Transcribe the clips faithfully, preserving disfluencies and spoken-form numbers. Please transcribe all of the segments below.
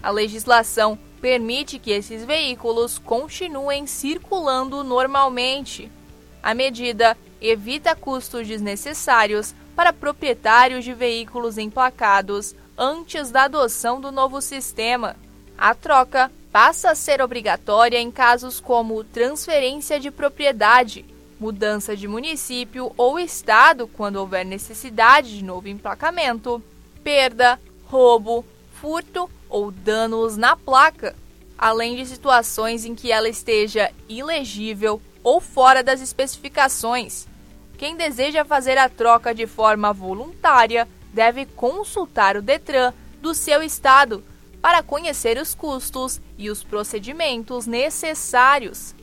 A legislação permite que esses veículos continuem circulando normalmente. A medida evita custos desnecessários para proprietários de veículos emplacados antes da adoção do novo sistema. A troca passa a ser obrigatória em casos como transferência de propriedade, mudança de município ou estado quando houver necessidade de novo emplacamento, perda, roubo, furto ou danos na placa, além de situações em que ela esteja ilegível ou fora das especificações. Quem deseja fazer a troca de forma voluntária deve consultar o Detran do seu estado para conhecer os custos e os procedimentos necessários.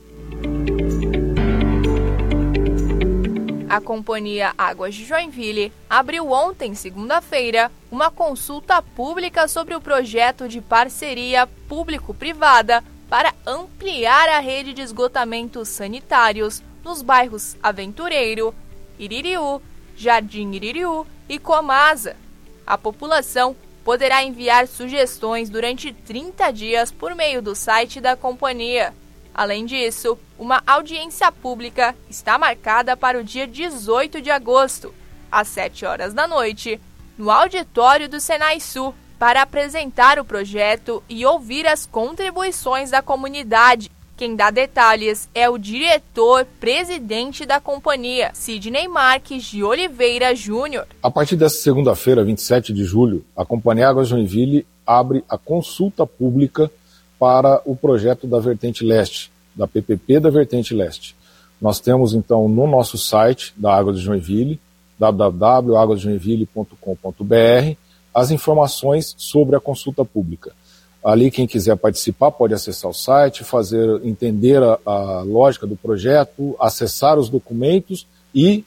A Companhia Águas de Joinville abriu ontem, segunda-feira, uma consulta pública sobre o projeto de parceria público-privada para ampliar a rede de esgotamentos sanitários nos bairros Aventureiro, Iririú, Jardim Iririú e Comasa. A população poderá enviar sugestões durante trinta dias por meio do site da companhia. Além disso, uma audiência pública está marcada para o dia dezoito de agosto, às sete horas da noite, no auditório do Senai Sul, para apresentar o projeto e ouvir as contribuições da comunidade. Quem dá detalhes é o diretor-presidente da companhia, Sidney Marques de Oliveira Júnior. A partir desta segunda-feira, vinte e sete de julho, a Companhia Águas de Joinville abre a consulta pública para o projeto da Vertente Leste, da P P P da Vertente Leste. Nós temos, então, no nosso site da Águas de Joinville, w w w ponto águas de joinville ponto com ponto b r, as informações sobre a consulta pública. Ali, quem quiser participar pode acessar o site, fazer, entender a, a lógica do projeto, acessar os documentos e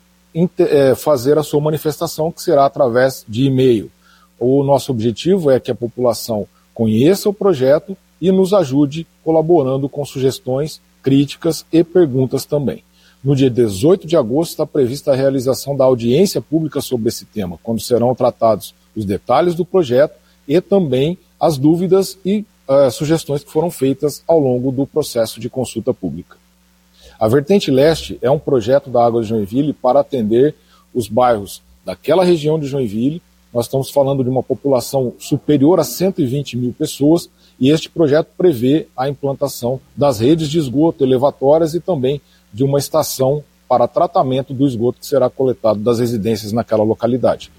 é, fazer a sua manifestação, que será através de e-mail. O nosso objetivo é que a população conheça o projeto e nos ajude colaborando com sugestões, críticas e perguntas também. No dia dezoito de agosto está prevista a realização da audiência pública sobre esse tema, quando serão tratados os detalhes do projeto e também as dúvidas e uh, sugestões que foram feitas ao longo do processo de consulta pública. A Vertente Leste é um projeto da Águas de Joinville para atender os bairros daquela região de Joinville. Nós estamos falando de uma população superior a cento e vinte mil pessoas e este projeto prevê a implantação das redes de esgoto elevatórias e também de uma estação para tratamento do esgoto que será coletado das residências naquela localidade.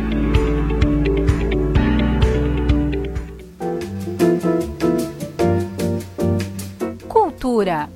Cultura.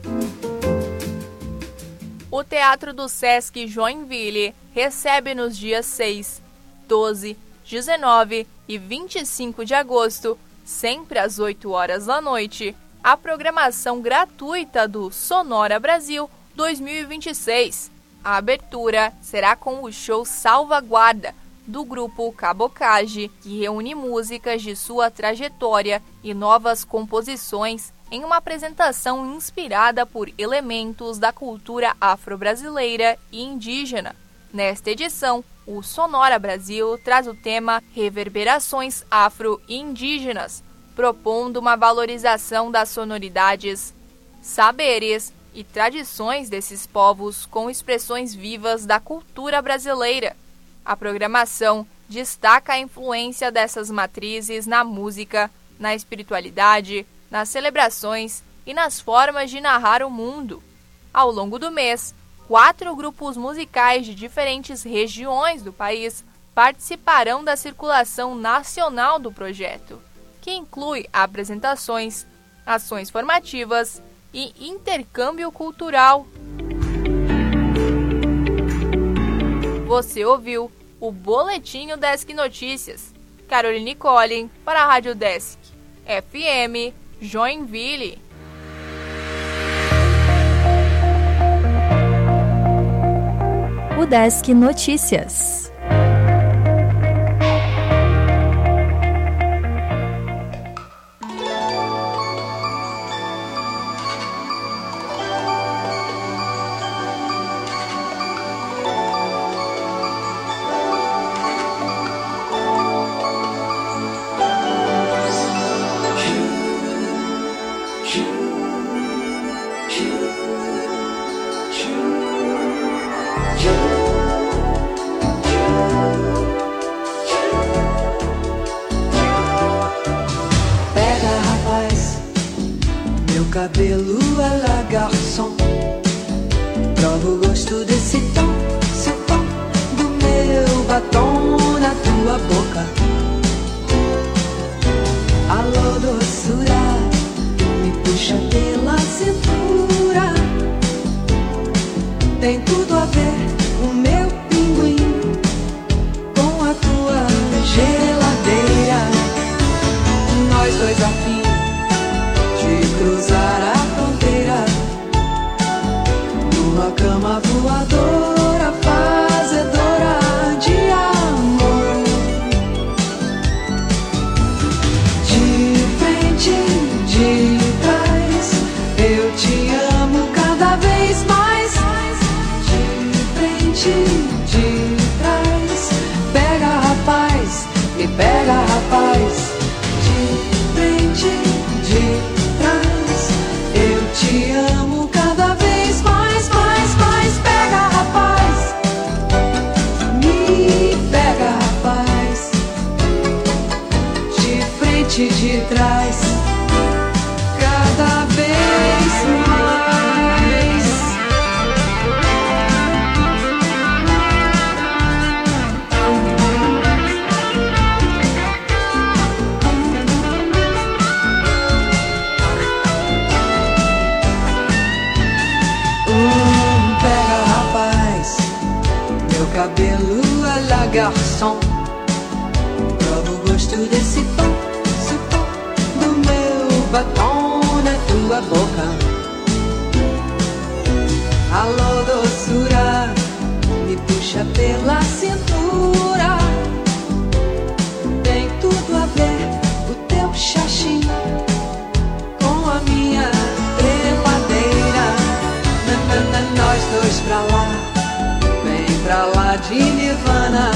O Teatro do Sesc Joinville recebe nos dias seis, doze, dezenove e vinte e cinco de agosto, sempre às oito horas da noite, a programação gratuita do Sonora Brasil dois mil e vinte e seis. A abertura será com o show Salvaguarda, do grupo Cabocage, que reúne músicas de sua trajetória e novas composições em uma apresentação inspirada por elementos da cultura afro-brasileira e indígena. Nesta edição, o Sonora Brasil traz o tema Reverberações Afro e Indígenas, propondo uma valorização das sonoridades, saberes e tradições desses povos com expressões vivas da cultura brasileira. A programação destaca a influência dessas matrizes na música, na espiritualidade, nas celebrações e nas formas de narrar o mundo. Ao longo do mês, quatro grupos musicais de diferentes regiões do país participarão da circulação nacional do projeto, que inclui apresentações, ações formativas e intercâmbio cultural. Você ouviu o Boletim Desk Notícias. Caroline Collin para a Rádio Desk F M Joinville. O Desk Notícias. cabelo à la garçon. Prova o gosto desse tom, seu tom, do meu batom na tua boca. Alô, doçura, me puxa pela cintura. Tem tudo a ver o meu pinguim com a tua geladeira. Nós dois a fim de cruzar a fronteira, numa cama voadora, fazedora de amor. De frente, de trás, eu te amo cada vez mais. De frente, de trás, pega rapaz, me pega rapaz. De frente, de trás, eu te amo cada vez mais, mais, mais. Pega rapaz, me pega rapaz. De frente, de trás, cada vez mais. Hum, pega rapaz, meu cabelo à la garçon. Prova o gosto desse tom, esse tom, do meu batom na tua boca. Alô, doçura, me puxa pela cintura. Tem tudo a ver o teu xaxim com a minha trepadeira. Nanana, nós dois pra lá, vem pra lá de Nirvana,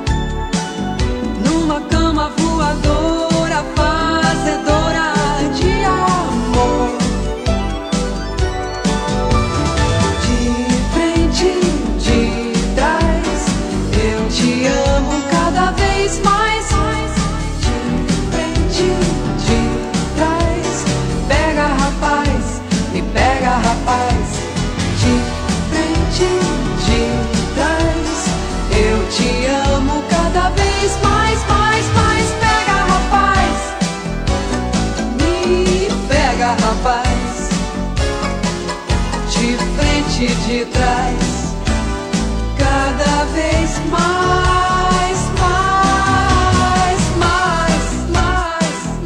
numa cama voadora, fazedora de amor. De frente, de trás, eu te amo cada vez mais. De frente, de trás, pega rapaz, me pega rapaz. De frente, de trás, eu te amo cada vez mais, mais, mais. Pega rapaz, me pega rapaz. De frente, de trás, cada vez mais, mais, mais, mais,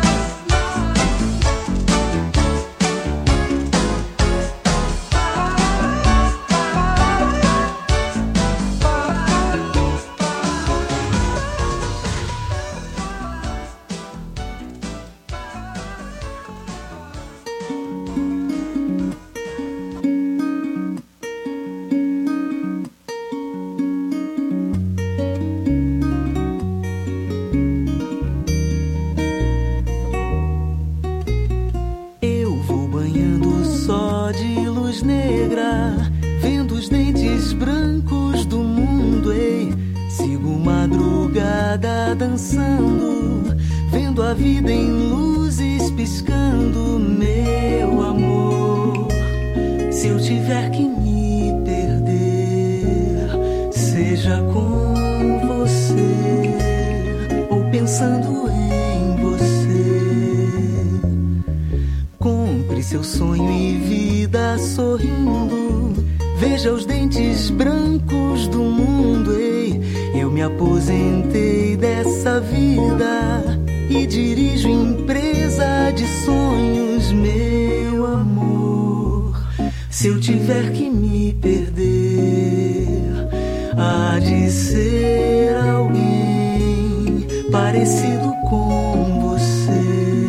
Eu vou banhando só de luz negra, vendo os dentes brancos do mundo, ei. Sigo madrugada dançando, vendo a vida em luzes piscando, meu amor. Se eu tiver que me perder, seja com você ou pensando em você. Compre seu sonho e vida sorrindo, veja os dentes brancos do mundo, ei. Eu me aposentei dessa vida e dirijo empresa de sonhos, meu amor. Se eu tiver que me perder, há de ser alguém parecido com você.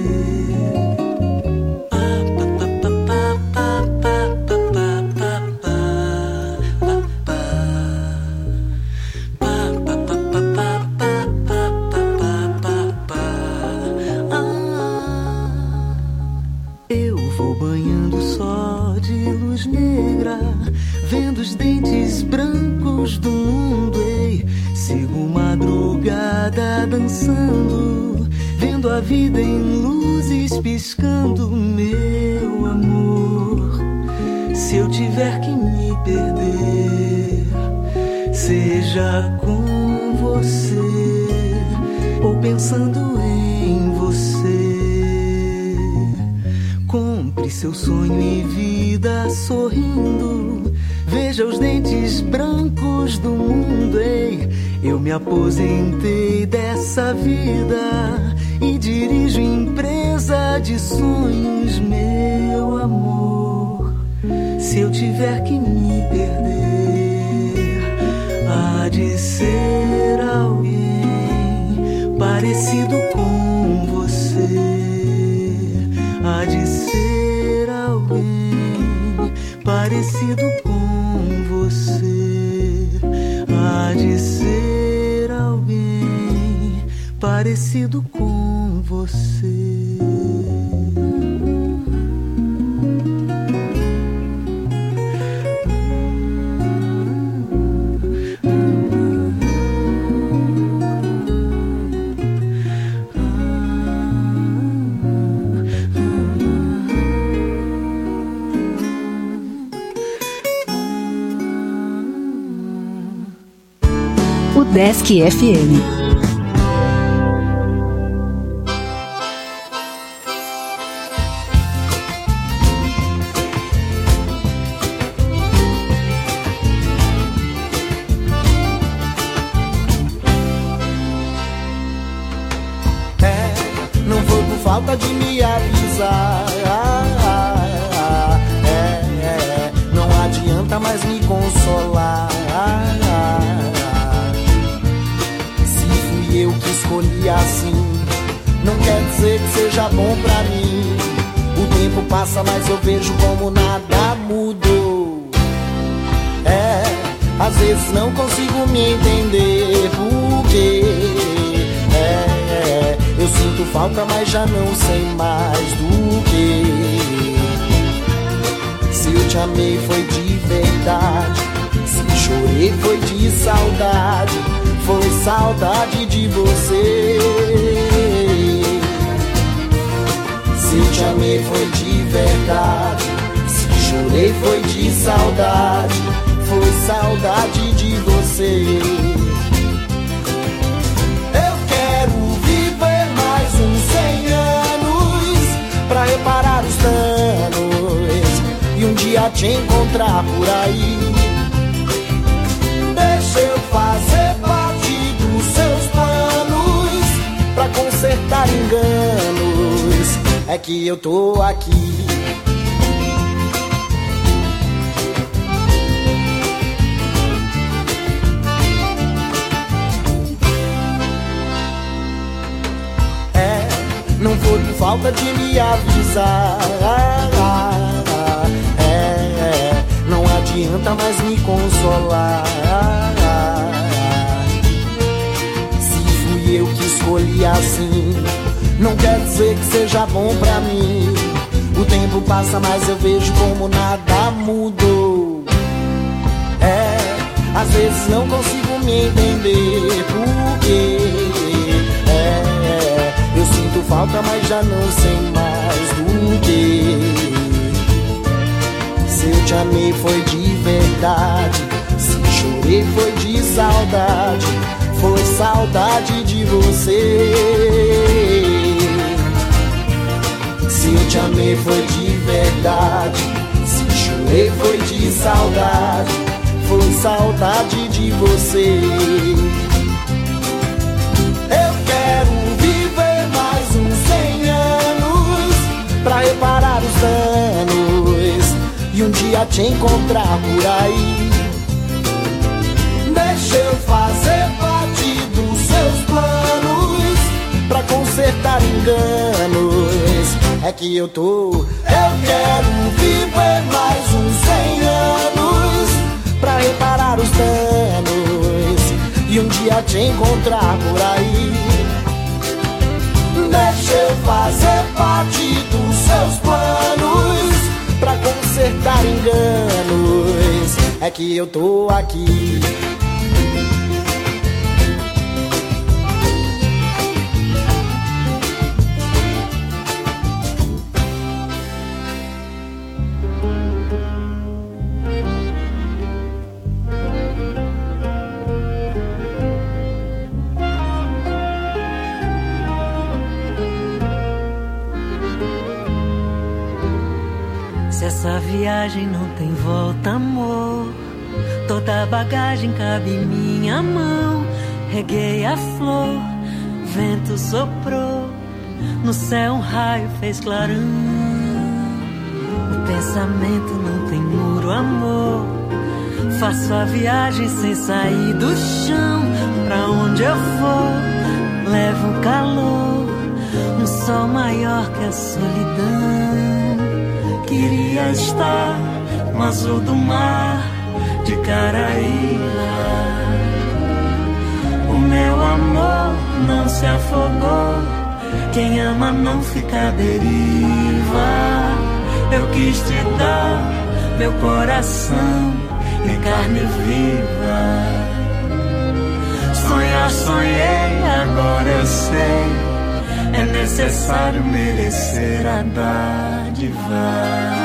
Eu vou banhando só de luz negra, vendo os dentes brancos do mundo, ei. Sigo madrugada dançando, vendo a vida em luzes piscando, meu amor. Se eu tiver que me perder, seja com você ou pensando em você. Compre seu sonho e vida sorrindo. Veja os dentes brancos do mundo, ei. Eu me aposentei dessa vida e dirijo empresa de sonhos, meu amor. Se eu tiver que me perder, há de ser alguém parecido com você. Há de ser alguém parecido com você. Há de ser alguém parecido com você. Desk F M. É, não foi por falta de me avisar. É, é, não adianta mais me consolar. Eu que escolhi assim, não quer dizer que seja bom pra mim. O tempo passa, mas eu vejo como nada mudou. É, às vezes não consigo me entender por quê. É, é, eu sinto falta, mas já não sei mais do que. Se eu te amei foi de verdade, se chorei foi de saudade. Foi saudade de você. Se te amei foi de verdade, se chorei foi de saudade. Foi saudade de você. Eu quero viver mais uns cem anos pra reparar os danos e um dia te encontrar por aí. Deixa eu fazer parte dos seus planos pra consertar enganos. É que eu tô aqui. É, não foi por falta de me avisar. É, é, não adianta mais me consolar. Eu que escolhi assim, não quer dizer que seja bom pra mim. O tempo passa, mas eu vejo como nada mudou. É, às vezes não consigo me entender por quê. É, é, eu sinto falta, mas já não sei mais do que. Se eu te amei foi de verdade, se chorei foi de saudade. Foi saudade de você. Se eu te amei foi de verdade, se chorei foi de saudade. Foi saudade de você. Eu quero viver mais uns cem anos pra reparar os danos e um dia te encontrar por aí. Deixa eu fazer parte dos seus planos pra consertar enganos. É que eu tô. Eu quero viver mais uns cem anos pra reparar os danos e um dia te encontrar por aí. Deixa eu fazer parte dos seus planos pra consertar enganos. É que eu tô aqui. Se essa viagem não tem volta, amor, toda a bagagem cabe em minha mão. Reguei a flor, vento soprou, no céu um raio fez clarão. O pensamento não tem muro, amor, faço a viagem sem sair do chão. Pra onde eu vou, levo calor, um sol maior que a solidão. Queria estar no azul do mar de Caraíba. O meu amor não se afogou, quem ama não fica à deriva. Eu quis te dar meu coração em carne viva. Sonhar, sonhei, agora eu sei, é necessário merecer a dádiva.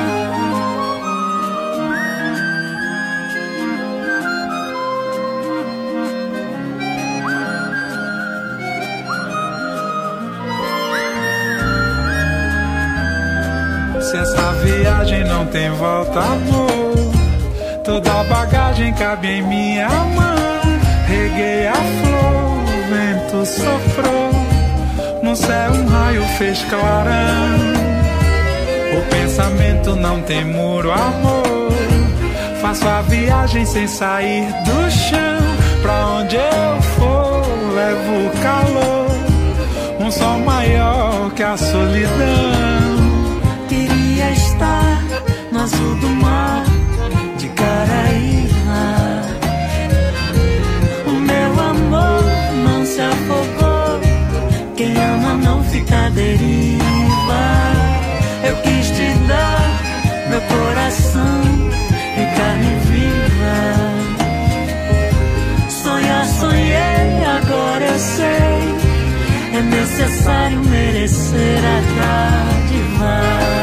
Se essa viagem não tem volta, amor, toda a bagagem cabe em minha mão. Reguei a flor, o vento soprou, no céu um raio fez clarão. O pensamento não tem muro, amor, faço a viagem sem sair do chão. Pra onde eu for, levo calor, um sol maior que a solidão. Queria estar no azul do mar de Caraíba. O meu amor não se afogou, quem ama não fica à deriva. Eu quis te dar meu coração em carne viva. Sonhar, sonhei, agora eu sei, é necessário merecer a dádiva.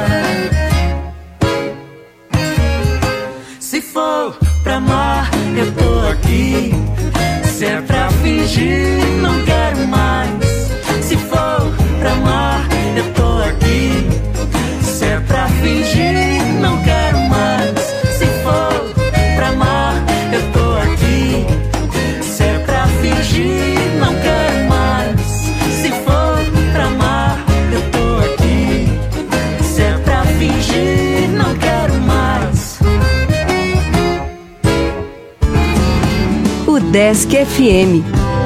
Se for pra amar, eu tô aqui. Se é pra fingir, não quero mais. Se for pra amar, eu tô aqui. Se é pra fingir, não quero mais. Se for pra amar, eu tô aqui. Se é pra fingir, não quero mais. Se for pra amar, eu tô aqui. Se é pra fingir, não quero mais. O Desk F M.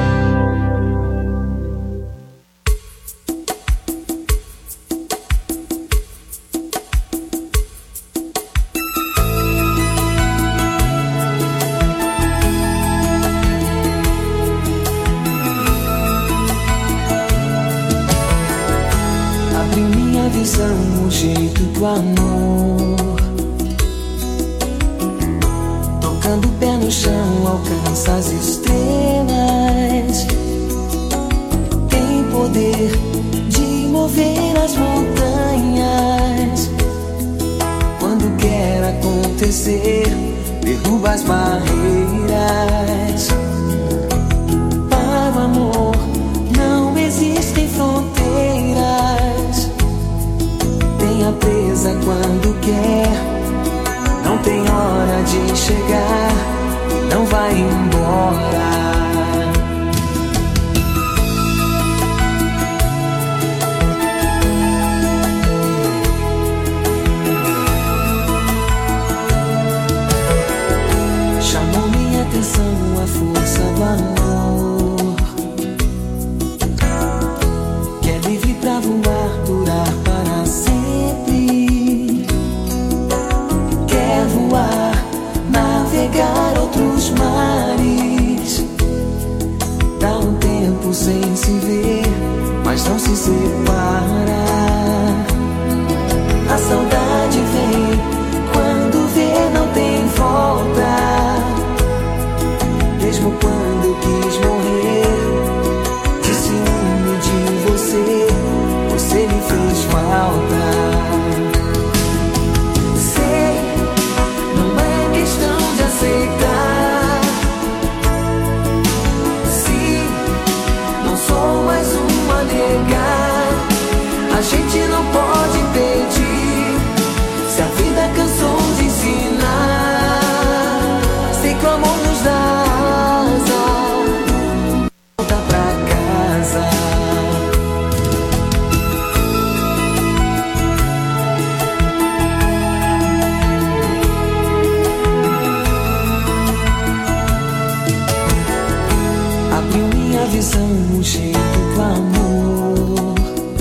Abre minha visão, o jeito do amor, tocando o pé no chão, alcança as estrelas. Tem poder de mover as montanhas. Quando quer acontecer, derruba as barreiras. Para o amor não existem fronteiras. Tenha presa quando quer, não tem hora de chegar, não vai embora. Chamou minha atenção a força do amor, que é livre pra voar, durar para sempre. Quer voar, navegar outros mares. Dá um tempo sem se ver, mas não se separa. A saudade vem, quando vê não tem volta. Mesmo quando quis morrer, de ciúme de você, você me fez falta. Sei, não é questão de aceitar. Sim, não sou mais um a negar. A gente não pode impedir. Se a vida cansar, coração o jeito do amor.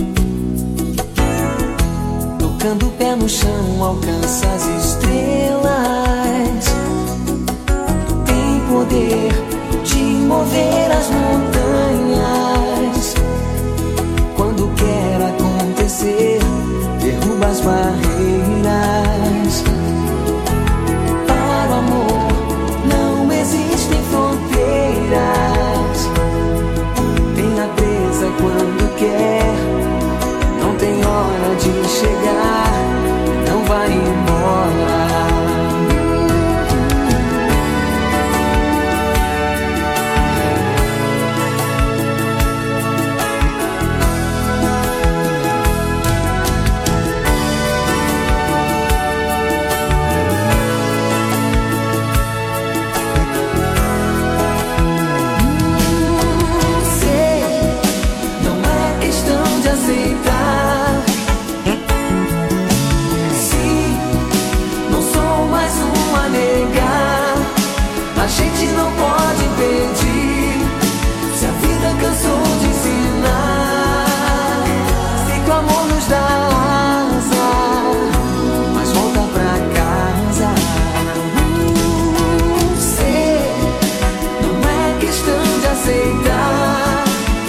Tocando o pé no chão, alcança as estrelas. Tem poder de mover as montanhas. Quando quer acontecer, derruba as barreiras. Para o amor não existem fronteiras. Tem a presa quando quer, não tem hora de chegar, não vai embora. A gente não pode impedir. Se a vida cansou de ensinar, se que o amor nos dá asa, mas volta pra casa. Sei, não é questão de aceitar.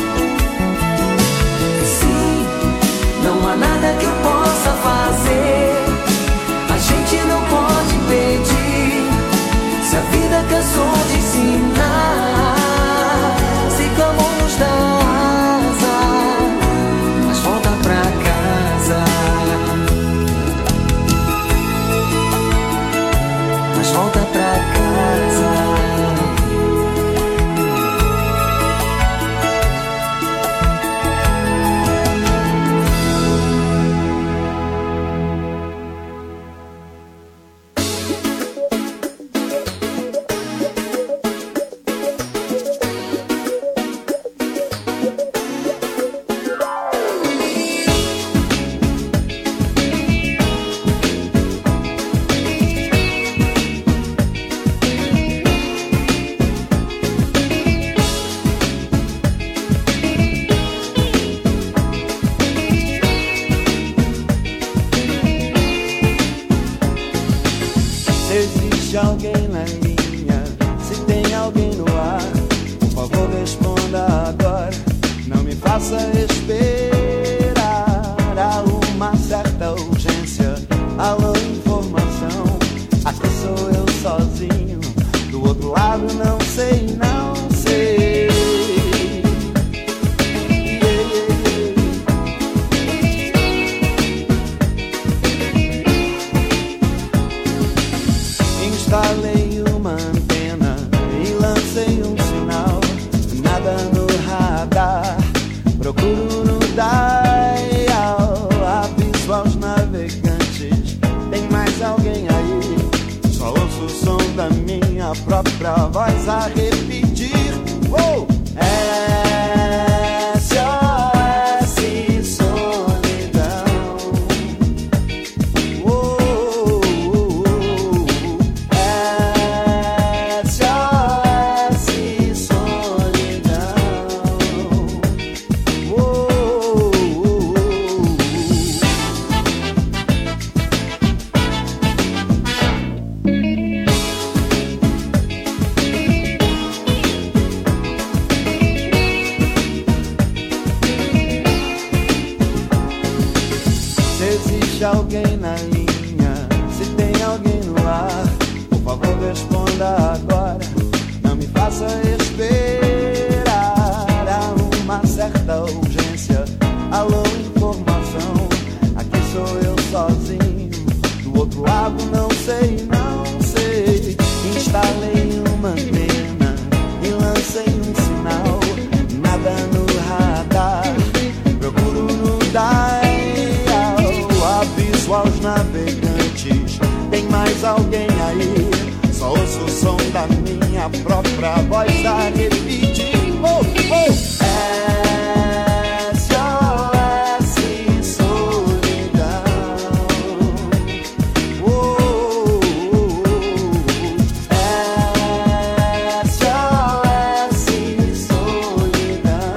Sim, não há nada que eu possa fazer. A gente não pode impedir. Se a vida cansou de ensinar, se que o amor nos dá asa, mas volta pra casa. Mas volta pra casa. S O S solidão.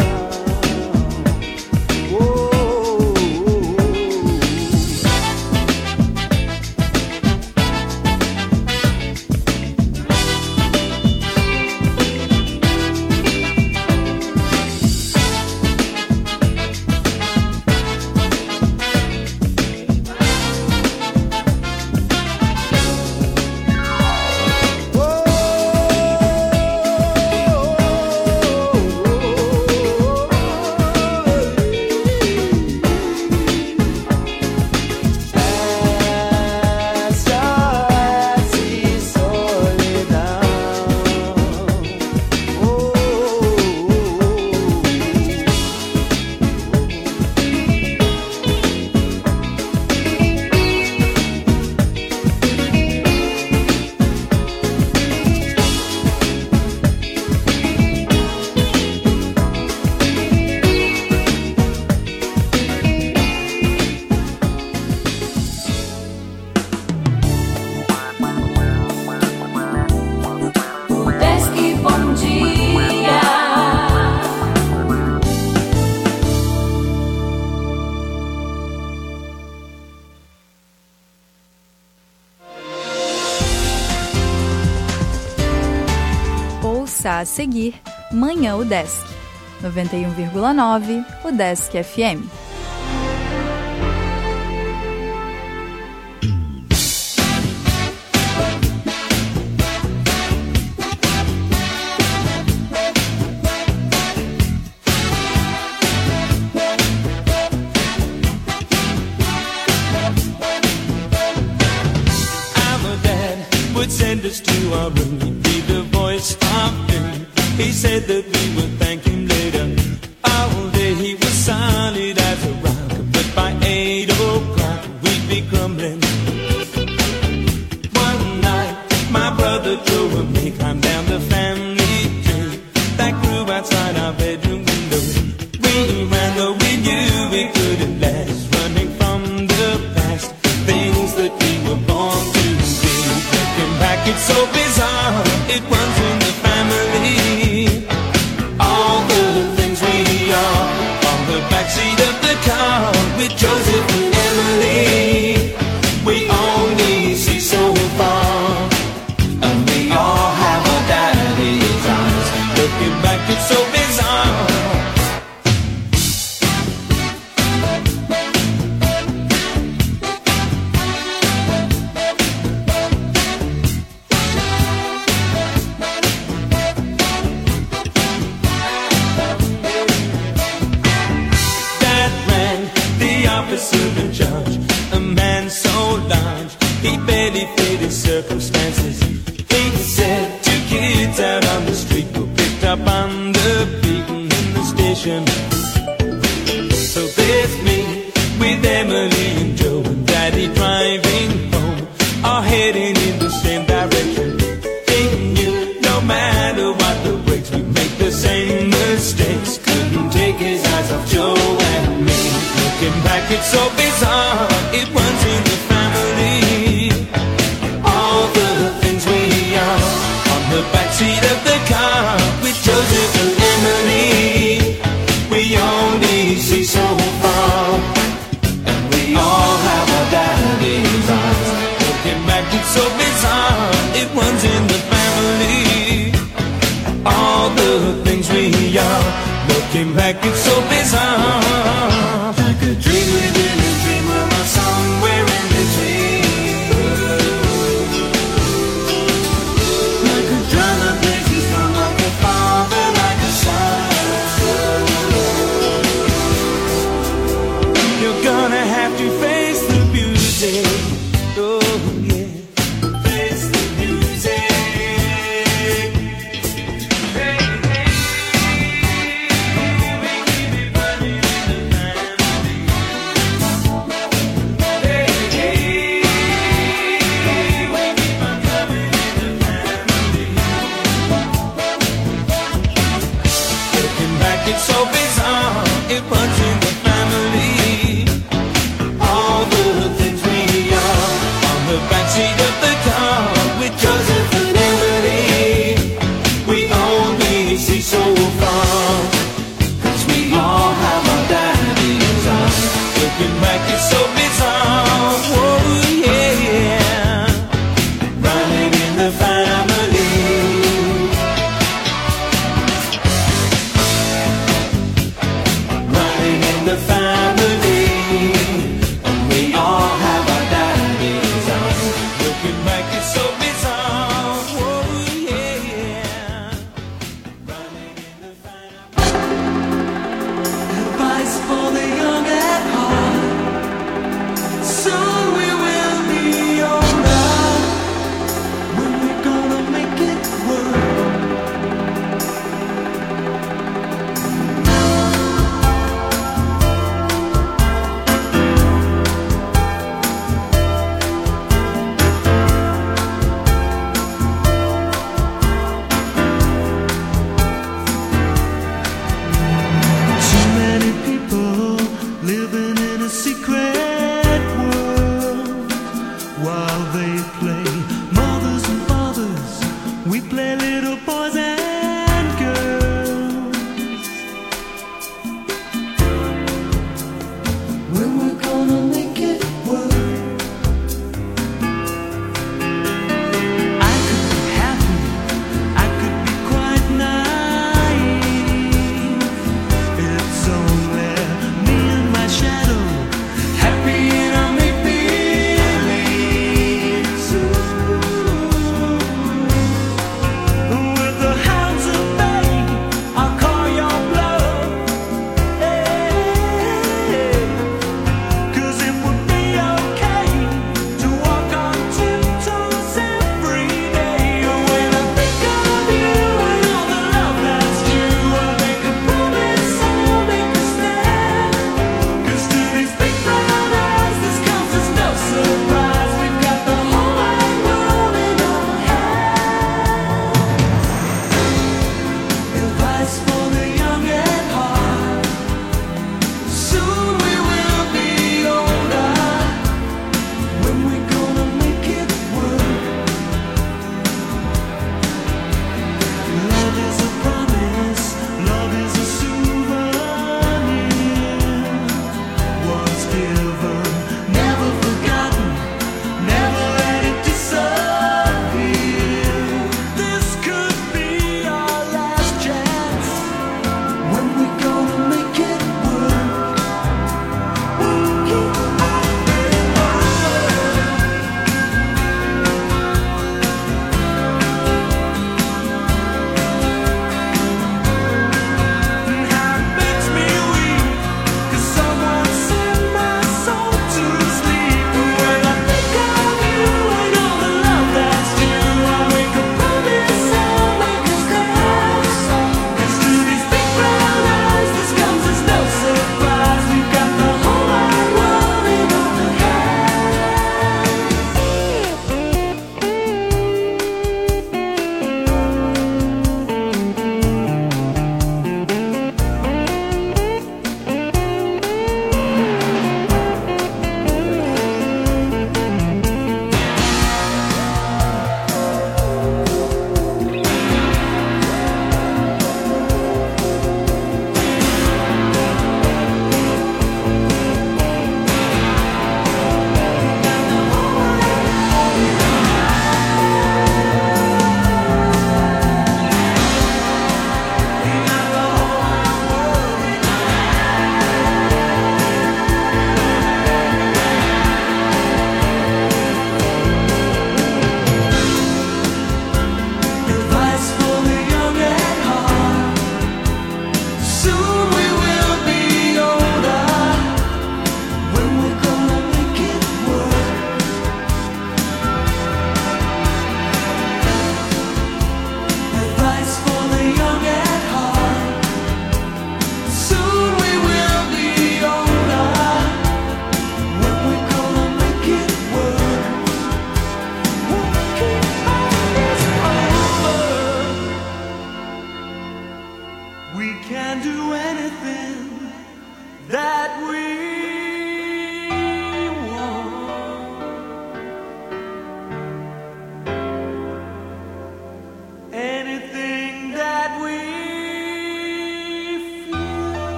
Começa a seguir Manhã UDESC, noventa e um vírgula nove UDESC F M. Send us to our room, he'd be the voice of doom. He said that we would thank him later. All day he was solid as a rock, but by eight o'clock we'd be crumbling. One night my brother Joe and me climbed down the family tree that grew outside our bedroom window. We ran though we knew we couldn't last, running from the past, things that we were born to. It's so bizarre, it runs in the family. All the things we are on the backseat of the car with Joseph and Emily. We only see so far, and we all have a daddy's eyes. Looking back, it's so bizarre. In charge, a man so large, he barely fit his circumstances. He said two kids out on the street were picked up on the beaten in the station. So there's me with Emily and Joe and Daddy driving home, all heading in the same direction. He knew no matter what the brakes, we make the same mistakes. Couldn't take his eyes off Joe and me. Looking back, it's so bizarre, it runs in the family. All the things we are on the backseat of the car with Joseph and Emily. We only see so far, and we all have our daddy's eyes. Looking back, it's so bizarre, it runs in the family. All the things we are, looking back, it's so bizarre. Like a dream within a dream, of a somewhere in between. Like a drama places from like a father, like a son. You're gonna have to face the music. Oh yeah, face the music. Hey, hey, hey,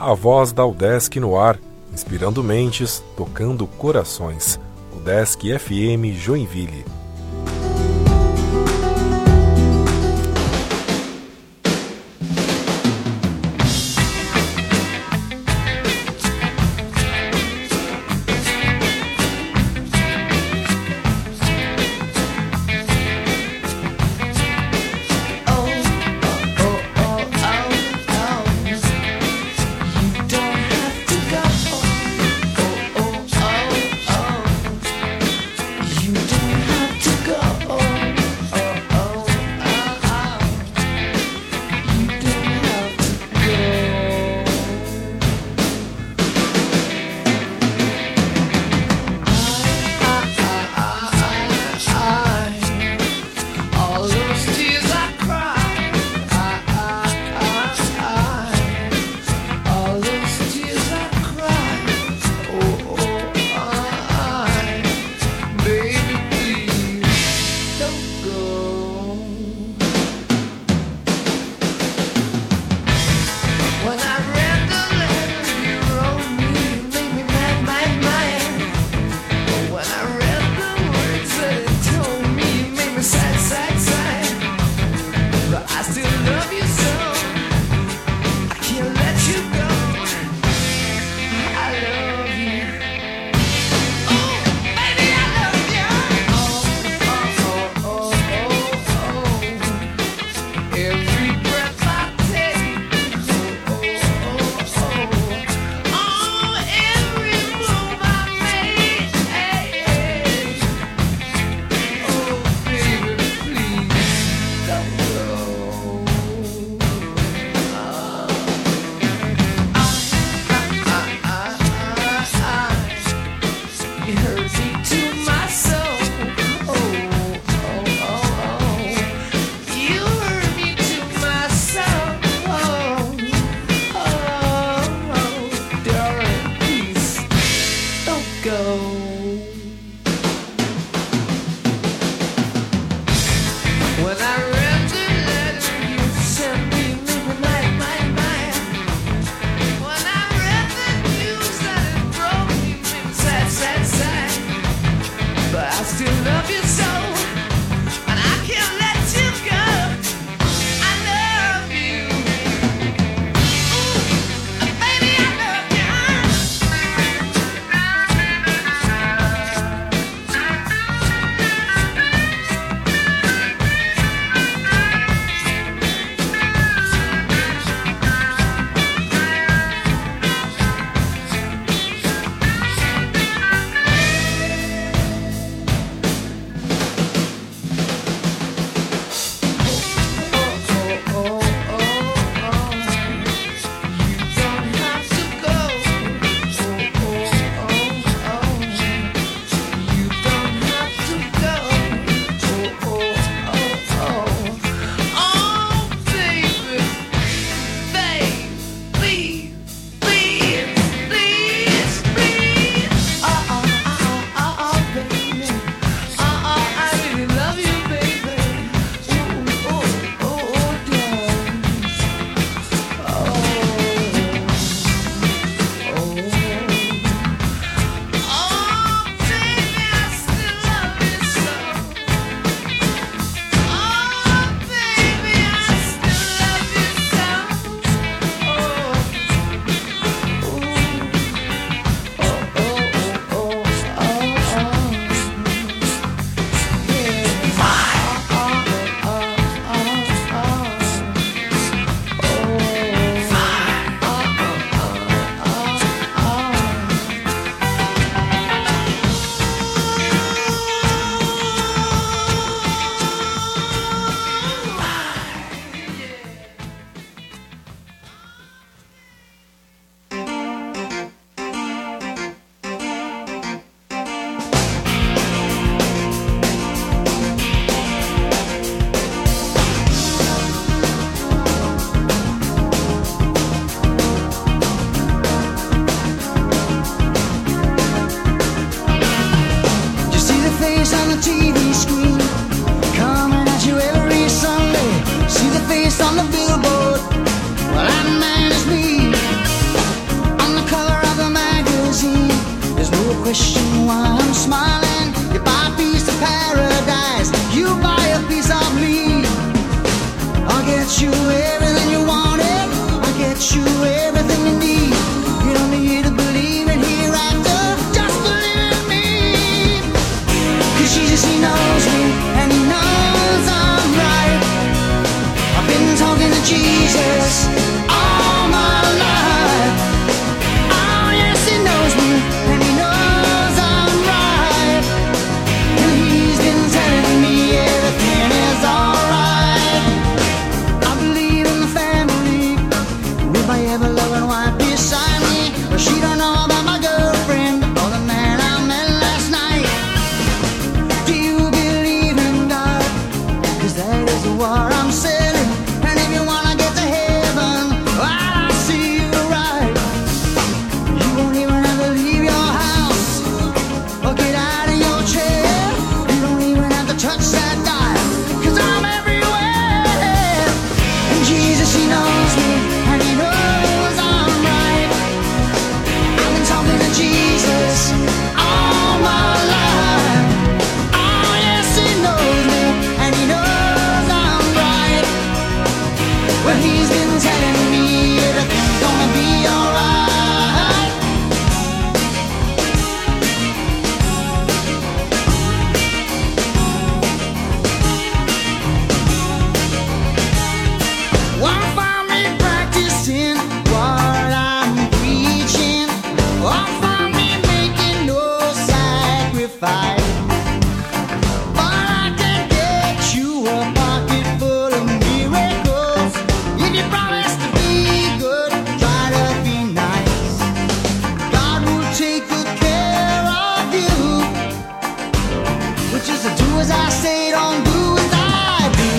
a voz da UDESC no ar, inspirando mentes, tocando corações. UDESC F M Joinville. face on the billboard. Well, that man is me. question why I'm smiling. You buy a piece of paradise, you buy a piece of me. I'll get you everything you wanted, I'll get you everything you need. You don't need to believe in hereafter, just believe in me. Cause Jesus, he knows me, and he knows I'm right. I've been talking to Jesus all my life. Oh yes, he knows me, and he knows I'm right. And he's been telling me everything is alright. I believe in the family, with my ever-loving wife beside me. But she don't know about my girlfriend or the man I met last night. Do you believe in God? Cause that is what I'm selling. And if you wanna get to heaven, well, I see you right. You won't even have to leave your house or get out of your chair. You don't even have to touch that dial, cause I'm everywhere. And Jesus, he knows me, and he knows I'm right. I've been talking to Jesus all my life. Oh yes, he knows me, and he knows I'm right. Well, he's been telling me everything's gonna be alright. Won't find me practicing what I'm preaching, won't find me making no sacrifice. But I can get you a pocket full of miracles if you promise to be good, try to be nice. God will take good care of you, which is to do as I say, don't do as I do.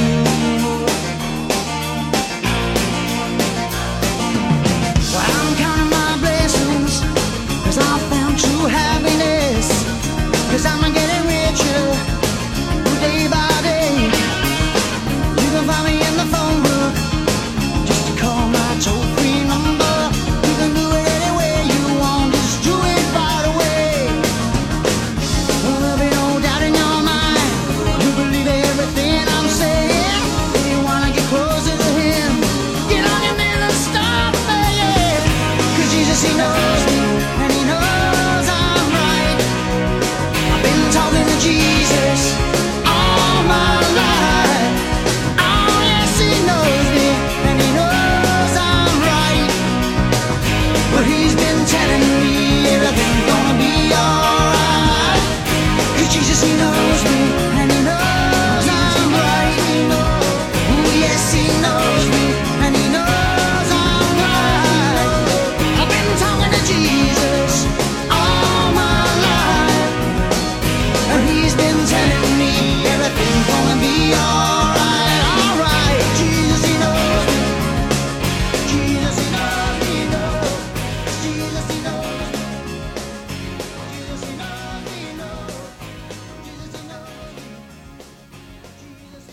Well, I'm counting my blessings, cause I found true happiness. Cause I'm getting richer day by day. You can find me in the phone book, just to call my toll-free number. You can do it any way you want, just do it right away. Well, there'll be no doubt in your mind, you believe everything I'm saying. If you wanna get closer to him, get on your knees and start praying. Cause Jesus, he knows me, and he knows I'm right. I've been talking to Jesus all my life. Oh yes, he knows me, and he knows I'm right. But he's been telling me everything's gonna be alright. Cause Jesus, he knows me, and he knows I'm right. Oh yes, he knows me, and he knows I'm right. I've been talking to Jesus all my life, and he's been telling me everything's gonna be alright, alright. Jesus, he knows me. Jesus, he knows me, he knows. Jesus, he knows me. Jesus, he knows me, he knows. Jesus, he knows me. Jesus,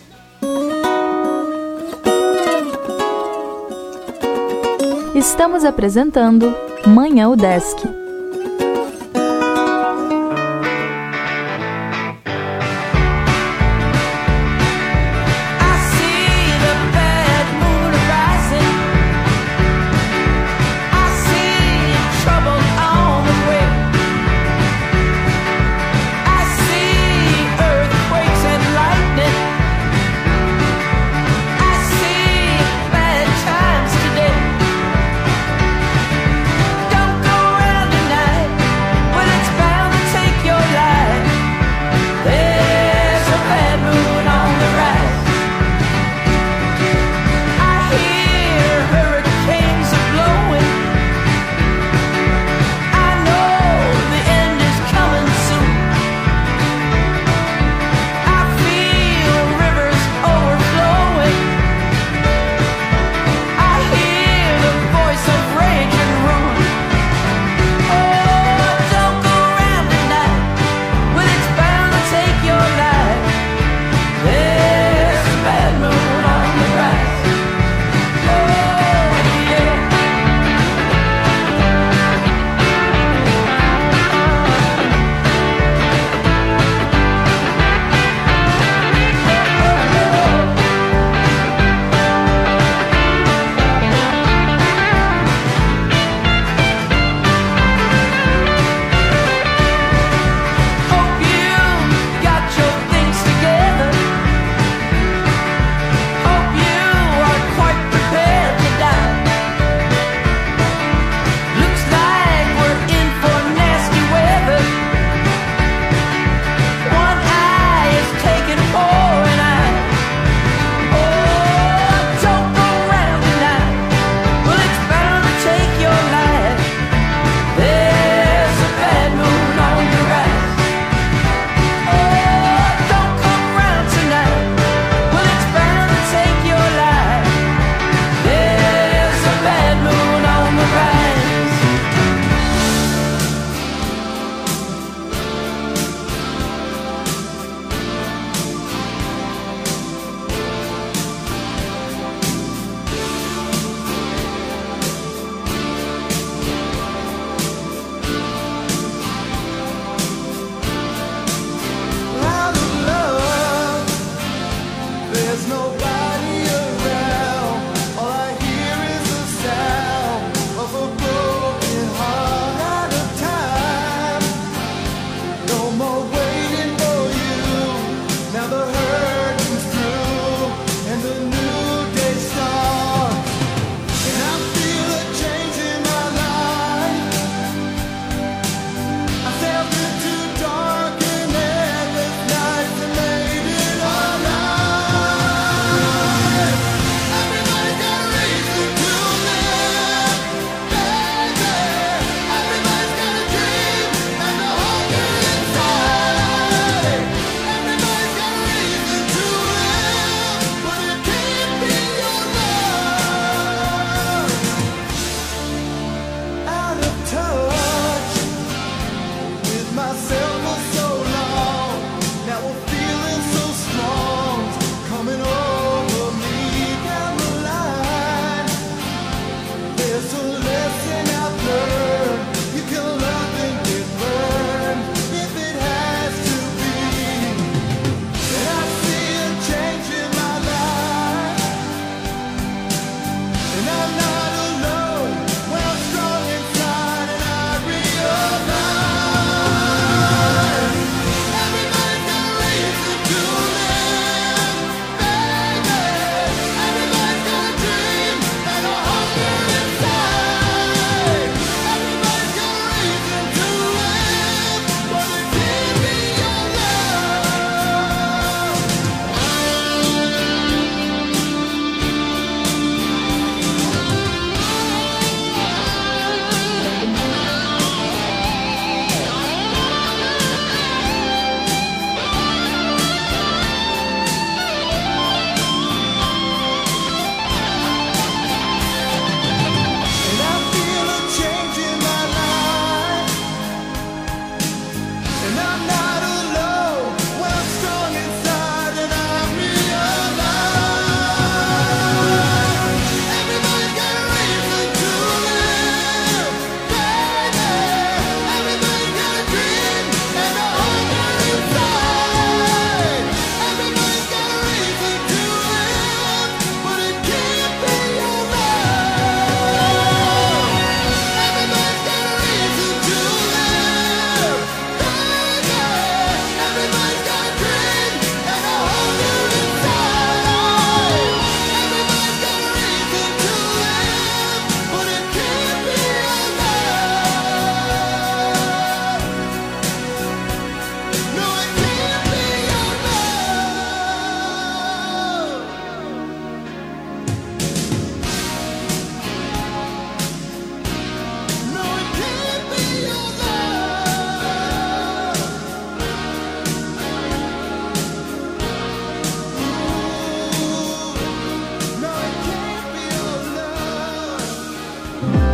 he knows me. Estamos apresentando Manhã o Desk. I see the bad moon rising. I see trouble on the way. I see earthquakes and lightning. I see bad times today. Don't go around and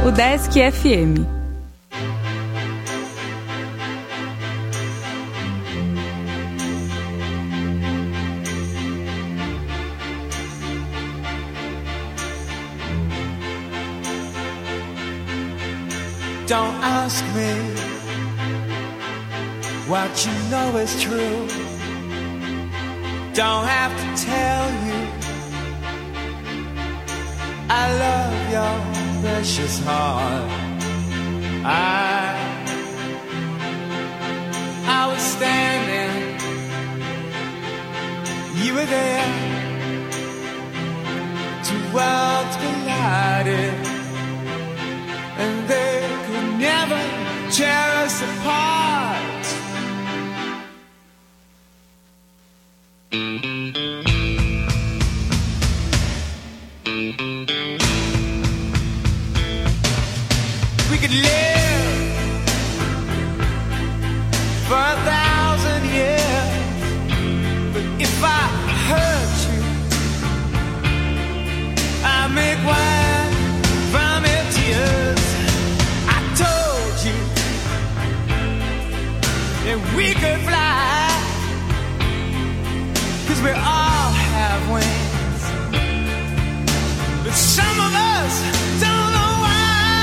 O Desk F M. Don't ask me what you know is true. Don't have to tell you I love your precious heart. I I was standing, you were there. Two worlds collided, and they could never tear us apart. We could live for a thousand years, but if I hurt you, I make wine from your tears. I told you that we could fly, 'cause we all have wings, but some of us don't know why.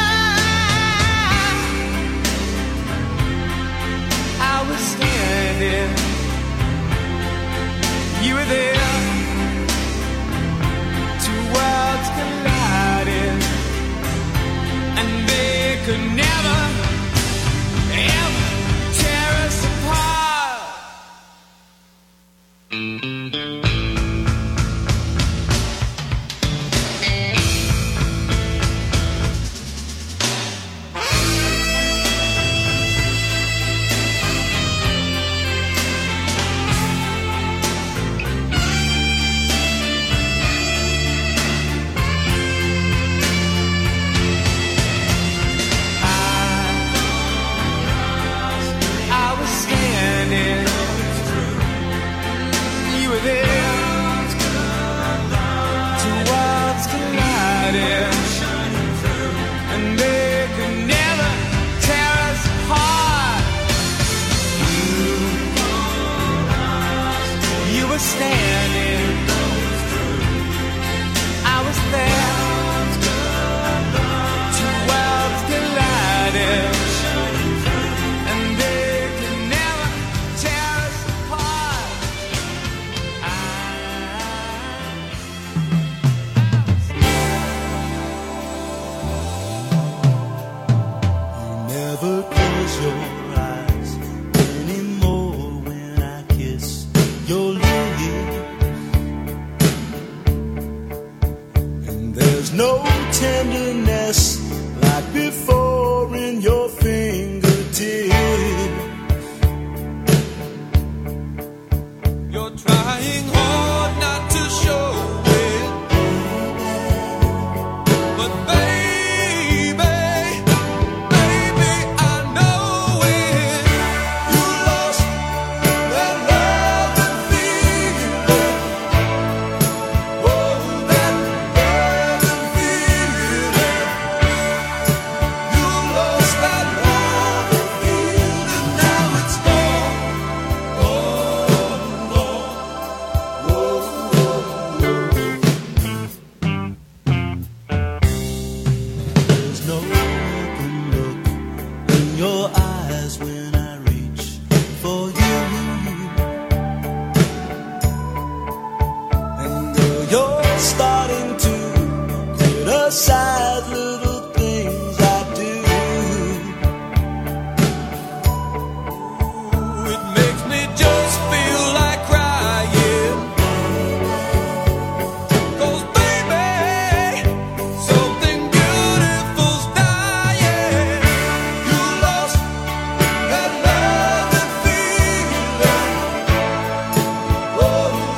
I was standing, you were there. Two worlds collided, and they could never, ever tear us apart.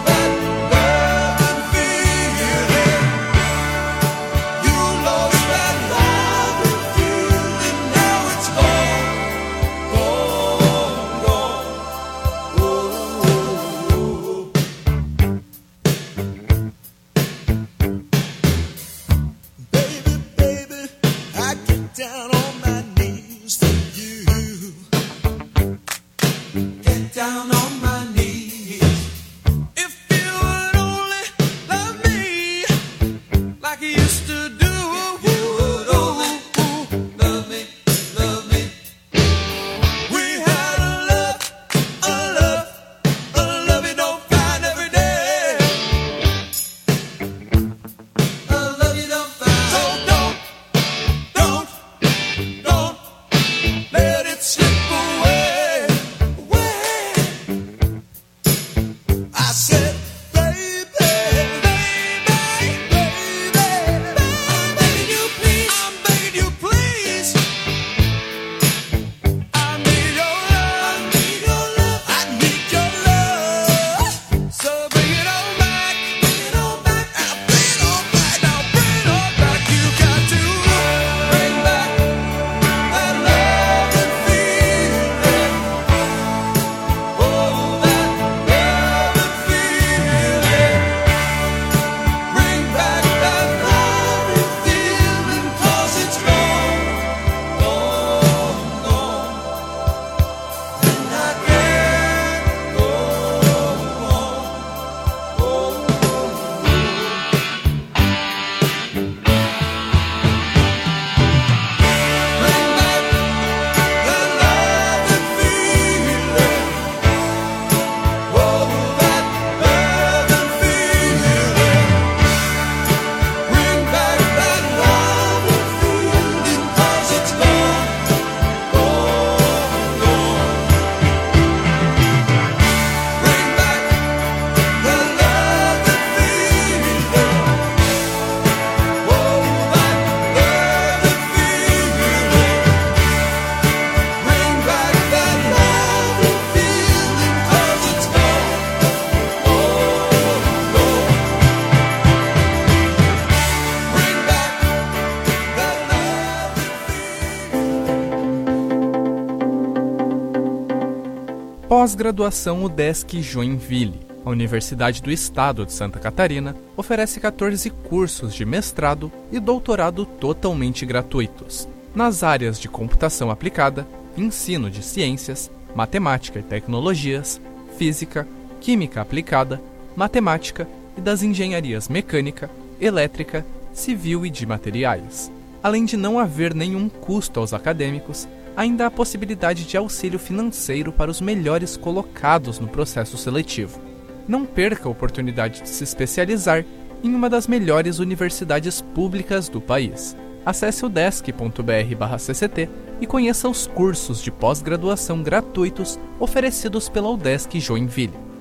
Lost that Pós-graduação UDESC Joinville. A Universidade do Estado de Santa Catarina oferece quatorze cursos de mestrado e doutorado totalmente gratuitos, nas áreas de computação aplicada, ensino de ciências, matemática e tecnologias, física, química aplicada, matemática e das engenharias mecânica, elétrica, civil e de materiais. Além de não haver nenhum custo aos acadêmicos, ainda há a possibilidade de auxílio financeiro para os melhores colocados no processo seletivo. Não perca a oportunidade de se especializar em uma das melhores universidades públicas do país. Acesse udesc ponto br barra C C T e conheça os cursos de pós-graduação gratuitos oferecidos pela UDESC Joinville.